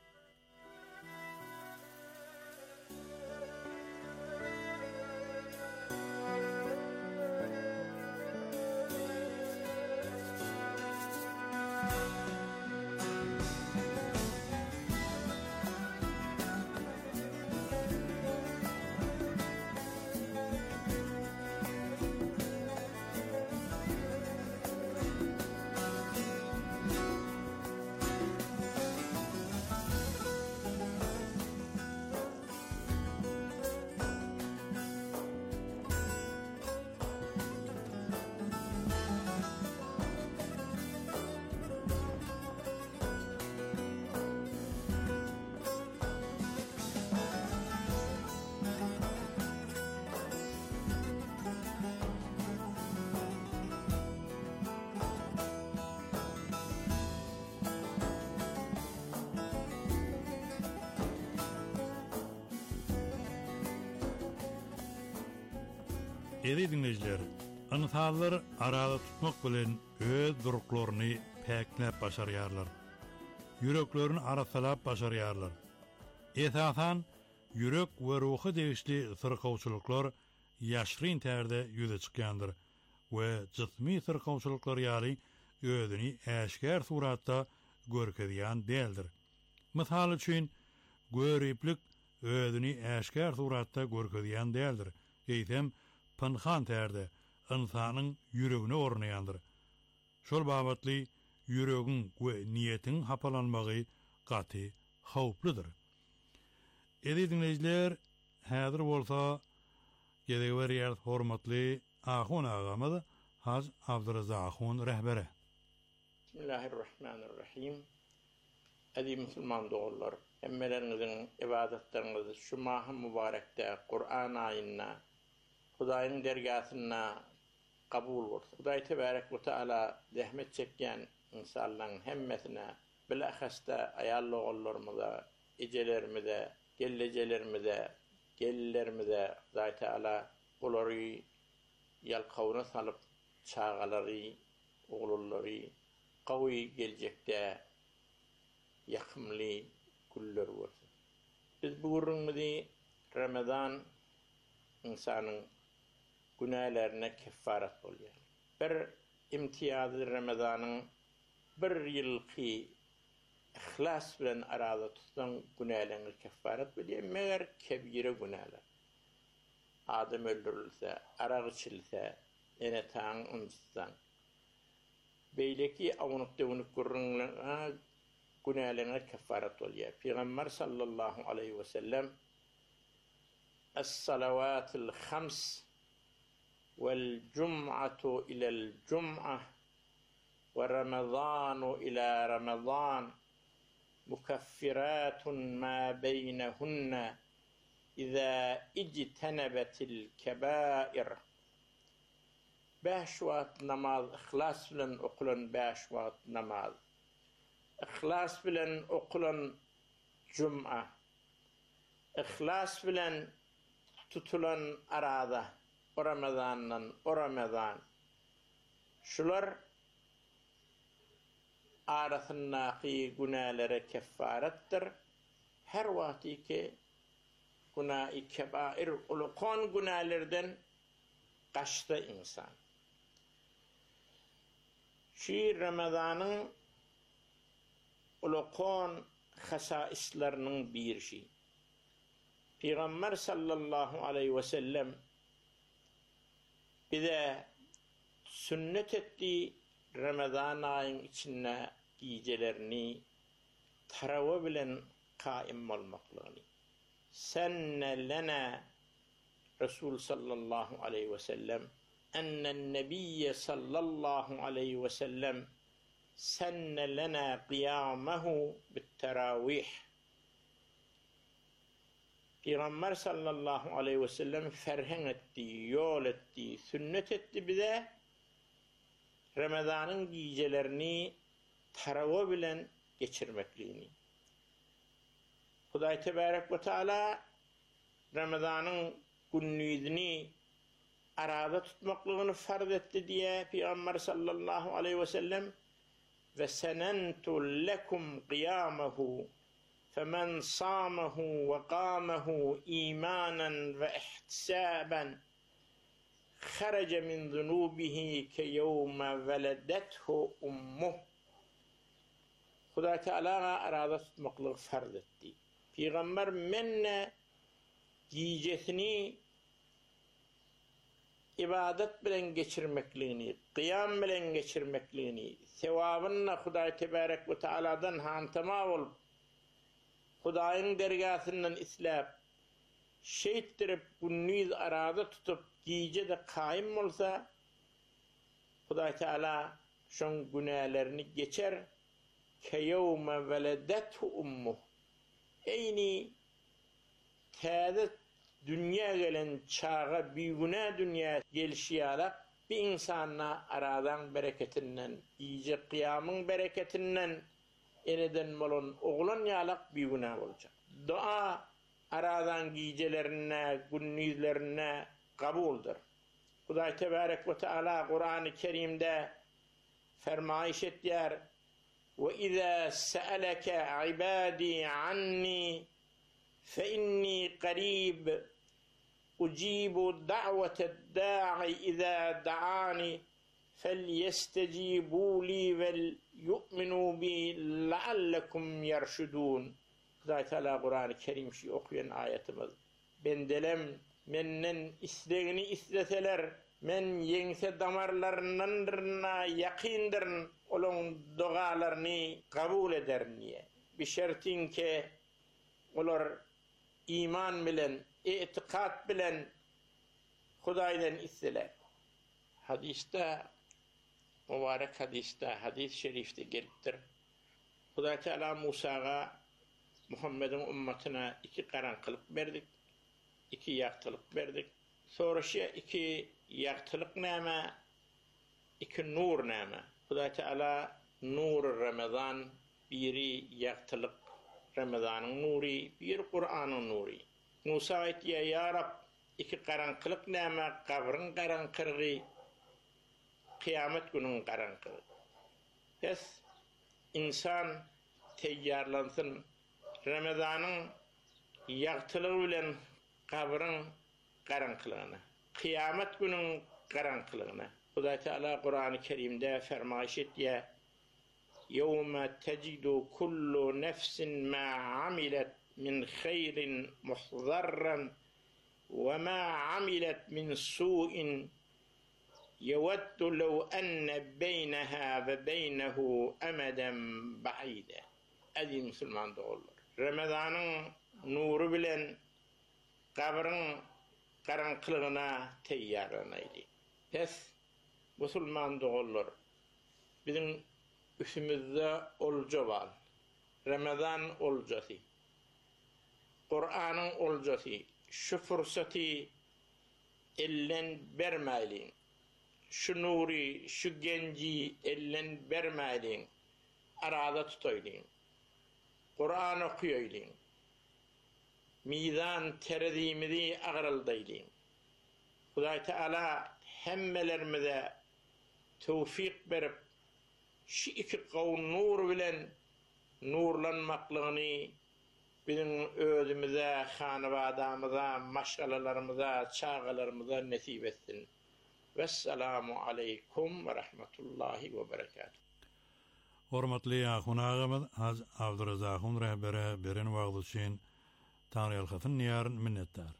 Edi dinleyiciler, anıtallar arada tutmak bilen öz duruklarını peklep başarıyarlar. Yüreklerini arasalap başarıyarlar. Esasan, yürek ve ruhu değişli sırkavçılıklar yaşrin terde yüze çıkandır ve cismi sırkavçılıklar yali özünü eşker suratta görkediyen değildir. Misal için, görüplik özünü eşker suratta görkediyen değildir. Eysem, pınhan terde insanın yüreğine ornayandır. Şol babatli yüregin we niyetin hapalanmagy gaty hawplydyr. Edi dinleyijiler, häzir bolsa gedeger ýer hormatly Ahun agamyz Haz Abdurazak Ahun rehbere. Bismillahirrahmanirrahim. Adi Müslüman doğullar, emmelerinizin ibadetleriniz şu maha mübarekte Kur'an ayinna, Hudaýyň dergasyna kabul bolsun. Hudaý tebarek ve taala zahmet çekýän insanlaryň hemmesine bilahasta ayal oğullarymyza, ejelerimizde, gelecelerimize, gellerimize Hudaý taala olary yalqawna salyp çağalary, oğullary qawy geljekde yakımlı güller bolsun. Biz bu gurrunmyzy Ramazan insanın günahlarına kefaret bolýar. Bir imtiyazy Ramazanyň bir ýylky ihlas bilen arada tutsan günahlarına kefaret bolýar. Meger kebire günahlar. Adam öldürilse, arak içilse, ene taň unutsan. Beýleki awnup gurrunlaryna günahlarına kefaret bolýar. Peygamber sallallahu aleyhi ve sellem es-salavatul khams vel cum'atu ila'l cum'ah ve ramazanu ila ramazan mukaffiratun ma beynehunne iza ijtenebetil kebair. 5 wagt namaz ihlas bilen okulan 5 wagt namaz. İhlas bilen okulan cuma. İhlas bilen tutulan arada o Ramazan. Şular arasındaki günahlara kefarettir. Her vakti ki günah-ı kebair ulukan günahlardan kaçtı insan. Şu Ramazan'ın ulukan hasaislerinin bir şey. Peygamber sallallahu aleyhi ve sellem bize sünnet ettiği Ramazan ayının içine giyecelerini tarava bilen kaim olmaklığını. Senne lena Resul sallallahu aleyhi ve sellem ennen nebiyye sallallahu aleyhi ve sellem senne lena qiyamahu bit-teravih. Peygamber sallallahu aleyhi ve sellem ferhen etti, yol etti, sünnet etti bize Ramazan'ın gecelerini tarava bilen geçirmekliğini. Hudaý tebarek ve taala Ramazan'ın günlüğünü arada tutmaklığını farz etti diye Peygamber sallallahu aleyhi ve sellem ve senentu lekum qiyamahu فَمَنْ صَامَهُ وَقَامَهُ إِيمَانًا وَاِحْتِسَابًا خَرَجَ مِنْ ذُنُوبِهِ كَيَوْمَ وَلَدَتْهُ أُمُّهُ. Hudaý Teala arada tutmaklığı farz etti. Peygamber menne giyecesini ibadet bilen geçirmekliğini, kıyam bilen geçirmekliğini, sevabınla Hudaý Tebarek ve Teala'dan hantama olup Hudaýyň dergasynyň islap şeýtdirip günniz arada tutup giyjede kaim bolsa Hudaý Teala şoň günahlarını geçer. Keyevme veledethu ummuh. Eyni täze dünya gelen çağa bir günah dünya gelişýärek bir insana aradan bereketinden, iyice kıyamın bereketinden eneden bolon oğlan yalak bir günah bolacak. Dua aradan giycelerine, günnizlerine kabuldur. Hudaý Tebarek ve Teala Kur'an-ı Kerim'de fermayiş etýär: "Ve izâ se'eleke ibâdî anni fe inni qarîb ucibu da'veted da'i izâ da'ani فَلْيَسْتَجِيبُوا لِي وَلْيُؤْمِنُوا بِي لَعَلَّكُمْ يَرْشُدُونَ. Hudaý Teala Kur'an-ı Kerim şi okuyan ayetimiz. Bendelem menden islegini isleseler men yeňse damarlaryndandyryna ýakyndyryň, olaň dogalaryny kabul ederniye. Bir şertinke olar iman bilen, etikat bilen Hudaýdan isseler. Hadiste, mübarek hadiste, hadis-i şerifte gelipdir. Hudaý Teala Musaga, Muhammed'in ümmetine 2 garankılık berdik, 2 ýaktılık berdik. Soraşy 2 ýaktılık näme, 2 nur näme? Hudaý Teala nur Ramazan, biri ýaktılık Ramazanyň nuri, bir Kur'anyň nuri. Musa aýtdy: "Ya Rab, 2 garankılık näme? Kabryň garanklygy, kıyamet günüň garanklygy." Pes insan teýýarlansyn Ramazanyň ýaktylygy bilen kabryň garanklygyna, kıyamet günüň garanklygyna. Hudaý Teala Kur'an-ı Kerimde fermaýş etdi: "Yawma tejidu kullu nefsin ma amilet min khayrin muhzarran ve ma amilet min su'in yewaddu law anna beynaha ve beynehu amadan ba'ida." Adi Müslüman doğulur. Ramazanyň nuru bilen kabryň garanklygyna teýýarlanaýdy. Pes Müslüman doğulur. Bizim üstümizde olca var. Ramazan olcası. Kur'an'ın olcası. Şu fırsatı ellen vermeyin. Şu nuri, şu genci ellen vermeyin. Arada tutayın. Kur'an okuyayın. Mizan terazimizi ağıraldayın. Hudaý Teala hemmelerimize tevfik berip şu 2 gawn nur bilen nurlanmaklygyny bizim özümüze, hanabadamyza, maşgalalarymyza, çağalarymyza nesip etsin. Vesselamu aleykum ve rahmetullahi ve berekatuhu. Hormatly ýa-hunagymyz Abdurazakyn rehbere beren wagty üçin Taňry ýalkatyn ýaryn minnetdar.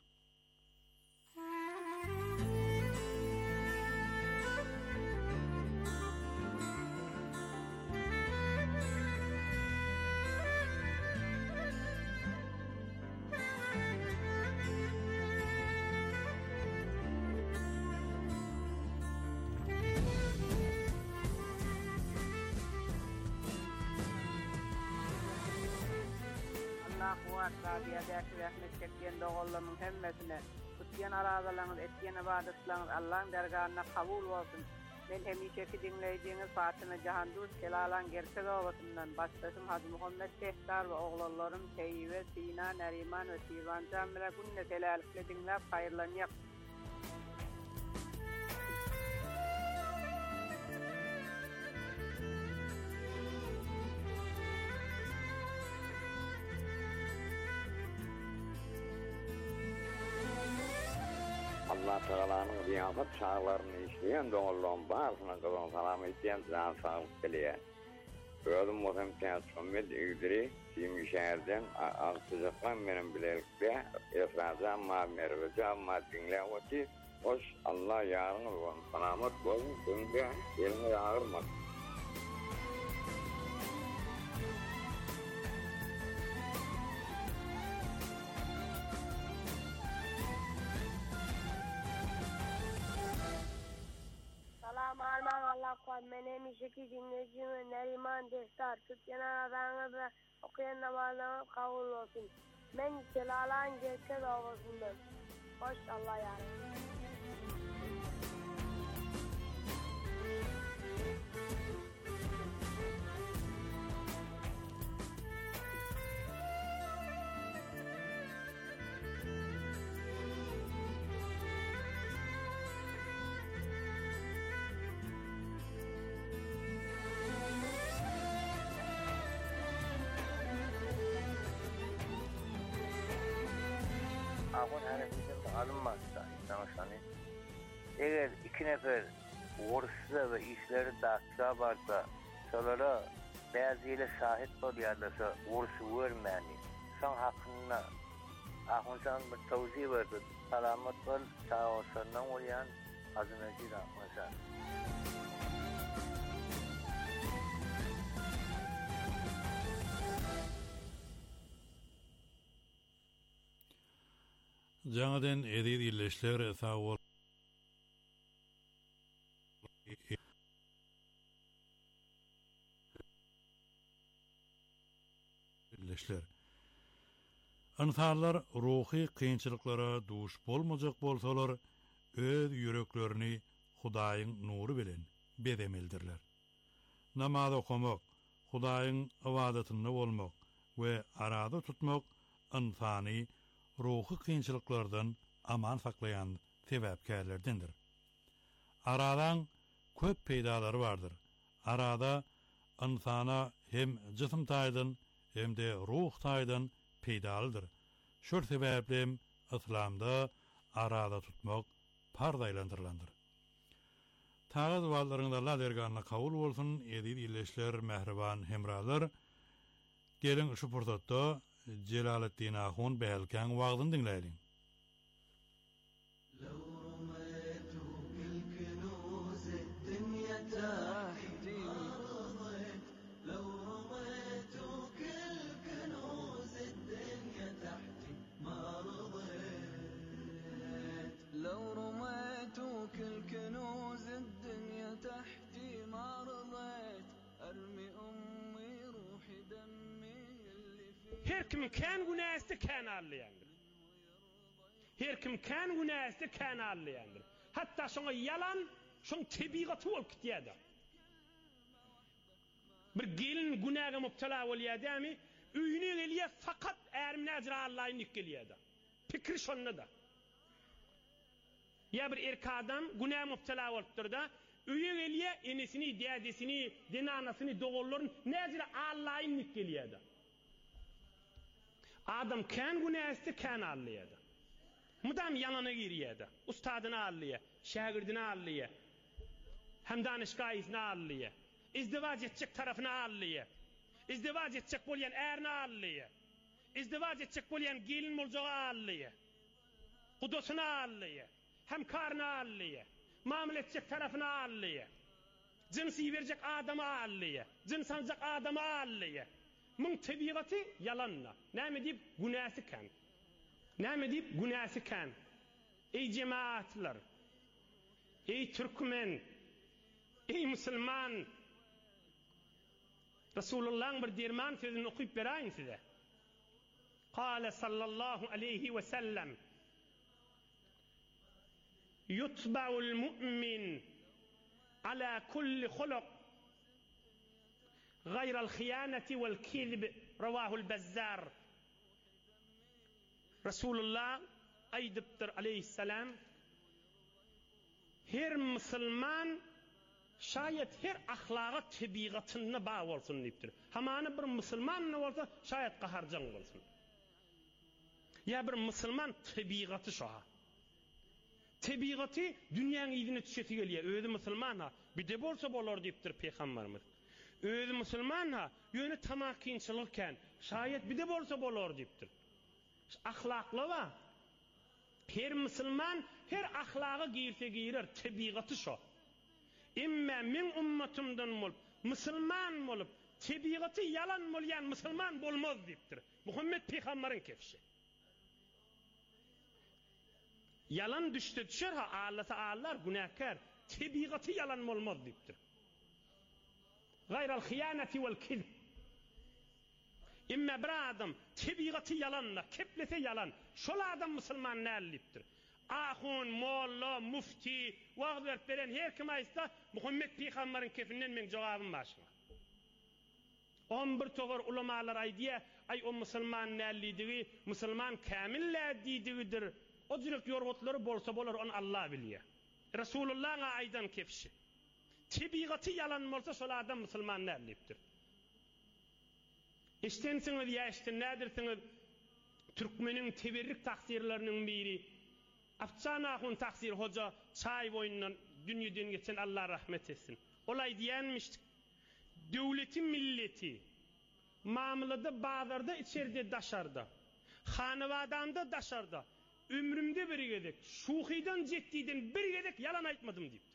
Rahmet çekýän dogallaryň hemmesine, tutýan arazalaryňyz, etýän ibadetlaryňyz Allahyň dergahyna kabul bolsun. Men hemişeki dinleýijiňiz Fatyma Jahanduz Kelalan Gerçek owasyndan başlasym Hazy Muhammed Tehtar we oglanlarym Teyyibe, Sina, Neriman we Sivan Jamila günne telälikle dinläp haýyrlanýar. Allah Teala'nın ziyafet çağlarını işleyen doğulluğun bağırsına kılın salam ettiyen zan sağlık dileyen. Özüm Muhtem Tiyatsomet İgdiri, Simi şehirden Altıcaklan benim bilelikte Esra'za ma merveca ma dinlevati hoş Allah yarın olun. Salamat olun, dönge elini ağırmak. Menem işeki dinleyicim Neriman Destar tutyan aralarında okuyan namazlarına kabul olsun. Men Kelalan Gerçek owasyndan. Hoş Allah yarın. Ağın hareketinde alınmazsa insanı eğer 2 nefer uğursuzda ve işleri dağıtsa varsa solara bazıyla sahip oluyorlarsa uğursu vermeyeni son hakkında ağın sana bir tavsiye verdi. Salamat ol, sağ olsandan uyan azameti da mesela. Jaňadan edil illeşler sağol illeşler. Ansallar ruhi kynçylyklara duş bolmajak bolsalar öz yüreklerini Hudaýyň nury bilen bedemeldirler. Namaz okumak, Hudaýyň ibadetinde bolmak we arada tutmak insany ruhi kynçylyklardan aman saklayan sebäpkärlerdendir. Aradan köp peýdalary bardyr. Arada insana hem jism taýdan hem de ruh taýdan peýdalydyr. Şol sebäpli İslamda arada tutmak pardaýlandyrlandyr. Taýda duallaryňda Allah derganyna kabul bolsun, edil illeşler, mehriban hemralar. Gelin şu pursatda Celaleddin Ahun Behelkan wagdyny dinleýin. Her kim kan günahsy kan alýandyr. Her kim kan günahsy kan alýandyr. Hatta şoňa yalan, şoň tebigaty bolup gitýärdi. Bir gelin günaha mubtala bolýardamy, öýüne gelýär fakat ärim näzir Allahyň nikgelýärdi. Pikri şonda. Ya bir erkadam günaha mubtala bolupdyr da, öýe gelýär enesini, dädesini, denanasyny, dogorlaryny näzir Allahyň nikgelýärdi. Adam kan günahsy kan alýardy. Mudam yanana girýärdi. Ustadyny alýar, şagirdini alýar. Hem danışgaýysyny alýar. İzdivaç etjek tarafyny alýar. İzdivaç etjek bolýan ärini alýar. İzdivaç etjek bolýan gelin boljagy alýar. Gudosyny alýar. Hem karny alýar. Muamele etjek tarafyny alýar. Jinsi berjek adamy alýar. Jinsanjak adamy alýar. Mün tebigaty yalanla. Näme diýip günäsi kan. Näme diýip günäsi kan. Ey cemaatlar. Ey türkmen. Ey musulman. Resulullah'ın bir derman sözünü okuyup berayım size. Kâle sallallahu aleyhi ve sellem. Yutba'ul mu'min ala kulli khuluq غير الخيانة والكذب رواه البزار. رسول الله أيدبتر عليه السلام her Müslüman şayet her ahlaka tebigatına bağ olsun deyiptir. Hamana bir Müslüman ne olsa şayet qaharcan olsun. Ya bir Müslüman tebigatı şaha. Tebigatı dünyanın iyidine tüşeti geliyor. Özü Müslüman ha bir de bolsa bolar deyiptir Peygamberimiz. Özü Müslüman ha yönü tamakinçılıkken şayet bir de bolsa bolar deyiptir. Ahlaklı va. Her Müslüman her ahlakı giyirse giyirir. Tebigatı şu. İmme min ummatımdan bolup Müslüman bolup tebigatı yalan bolýan Müslüman bolmaz deyiptir. Muhammed Peygamberin kefşi. Yalan düştü düşer ha ağlasa ağlar günahkar. Tebigatı yalan bolmaz deyiptir. Gayral hıyaneti vel kizb. İmme bir adam tebigatı yalanla, keplese yalan. Şol adam Müslüman nällipdir. Ahun, molla, mufti, wagt berip beren her kim aýsa Muhammed Peygamberin kefinden men jogabym başyna. 11 togor ulamalar aýdýar, ay o Müslüman nällidigi, Müslüman kamilledigidir. O jürek ýorgutlary bolsa bolar, onu Allah bilýär. Resulullah'a aýdan kefşi. Tebigaty yalan bolsa şol adam Müslüman nällipdir. İştensiňiz ýa işten nädirsiňiz? Türkmenin teberrik taksirlerinin biri Afçan Ahun taksir hoca çay boyundan dünýeden geçen Allah rahmet etsin. Olay diýenmişdik. Döwleti milleti mamylada bazarda içeride daşarda. Hanewadanda daşarda. ömrümde bir gedek, şuhiden ceddiden bir gedek yalan aytmadım deyipdir.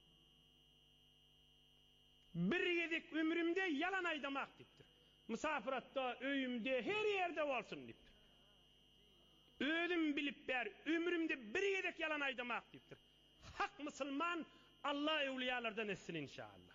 Bir gedek ömrümde yalan aydamak deyipdir. Misafiratda, öyümde, her yerde olsun deyipdir. Ödüm bilip ber, ömrümde bir gedek yalan aydamak deyipdir. Hak Müslüman, Allah evliyalardan etsin inşallah.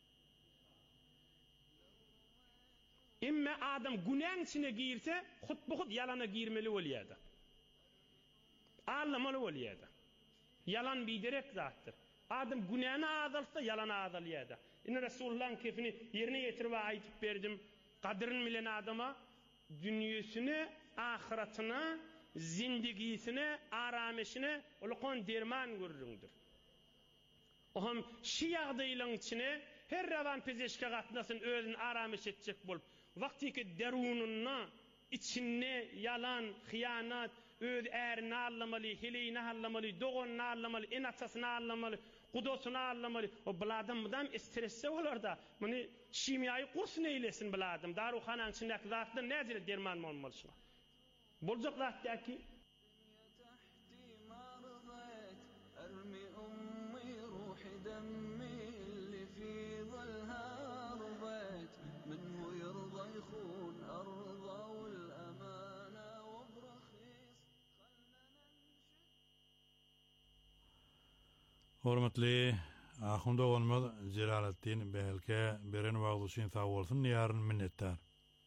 İmme adam günahın içine girse, hut yalana girmeli oliyada. Ağlamalı oliyada. Yalan bir direk zattır. Adam günahına ağdalsa yalana ağdalıyada. İnne Resulullah'ın kefini yerine getirip aytıp verdim. Kadrin bilen adama dünyasını, ahiretini, zindigisini, arameşini olukon derman görüründür. Oham şi yağdaylan içine her ravan pezeşke katnasın özünü arameş edecek bolup vaktiki derununa içine yalan, hıyanat, öz erini allamalı, hileyini allamalı, doğununu allamalı, inatasını allamalı, kudosunu allamalı. O biladım mıdam stresse olur da bunu şimyayı kursun eylesin biladım. Daruhanın içindeki zatlı nezile derman mı olmalısın? Bolcak zattaki Hormatly ahunda olmaz Jalalettin belke beren wagtysyn sag bolsun ýaryn minnettar.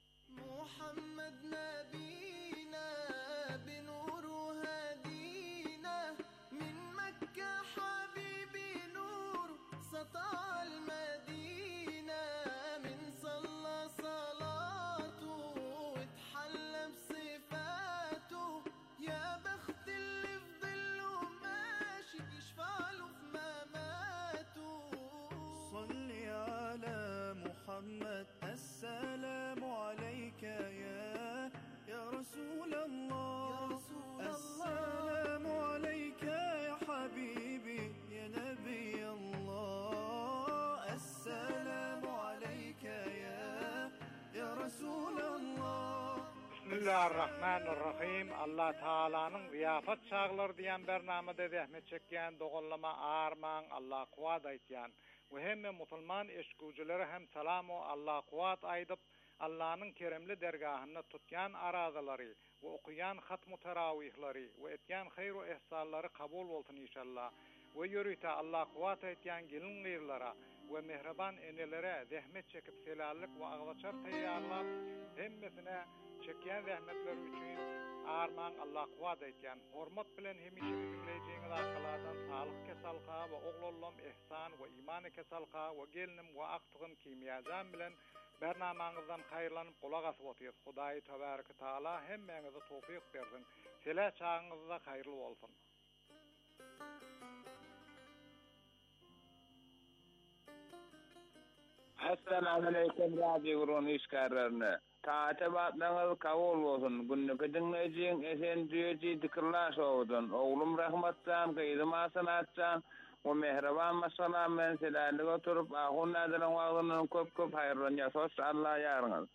السلام عليك يا رسول الله السلام عليك يا حبيبي يا نبي الله السلام عليك يا رسول الله Bismillahirrahmanirrahim. Allah Taala'nın ziyafat çağlar diyen bernamada zahmet çekýän dogonlama arman Allah kuwat aýtýan. Ve hem musulman eşkucuları hem salamu Allah kuvat aydıp Allah'ın keremli dergahını tutyan arazaları ve okuyan hatmu teravihleri ve etyan hayru ihsalları kabul olsun inşallah. Ve yürüyte Allah kuvat etyan gelin gıyırlara ve mehraban enelere zahmet çekip selallik ve ağlaçar teyyarlar hemmesine çekyen zahmetler üçün arman Allah kuvat etyan hormat bilen hemişe bizimleyeceğiniz arkalardan sağlık kesalka ve oğlullum ihsan ve imanı kesalka ve gelinim ve aktığım kimyazan bilen bernamanızdan hayırlanıp kulak asıp otuyuz. Hudayi Tebareke Taala hemmenize tawfik bersin. Sela çağınızda hayırlı olsun. Assalamu alaikum radyo gurun işgarlarına. Taatabatlarınız kabul olsun. Günnükü dinleyiciyin esen düyeci dikirlaş oğudun. Oğlum rahmatcan, kıydım asanatcan, o mehraban masalam men selallik oturup ahun nadirin vağdının köp hayırlan yasos Allah yarınız.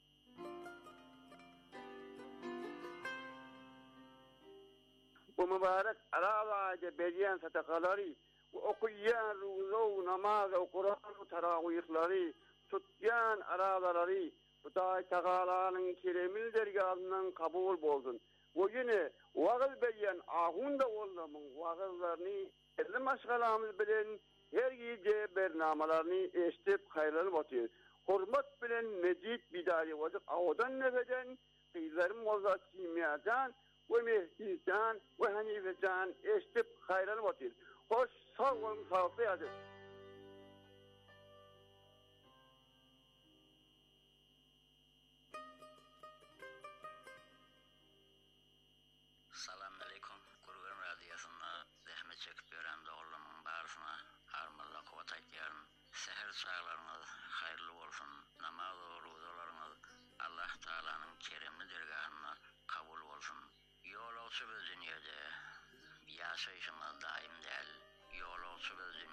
Bu mübarek aravaca bediyen satakaları, okuyan ruzu, namaz, Kur'an, teravihleri, tutyan aravaları, Hudaý Taala'nın keremli dergahından kabul bolsun. O yine wagız beýen ahunda bolmamyň wagızlaryny elli maşgalamyz bilen her gece bernamalaryny eşitip haýrlanyp otýar. Hormat bilen Mejid Bidari wajyk awdan nefeden gyzlarym Molla Simyadan we Mehdijan we Hanifejan eşitip haýrlanyp otýar. Hoş sag bolun sağlyk ýazyp. Salam alaikum. Kurgan radyosuna zahmet çekip veren doğrulumun barısına harmalla kuvat aytýaryn. Seher çağlarınız hayırlı olsun. Namaz oruçlarınız Allah Taala'nın keremli dergahına kabul olsun. Yol olsa biz dünyada yaşayışımız daim değil. Yol olsa biz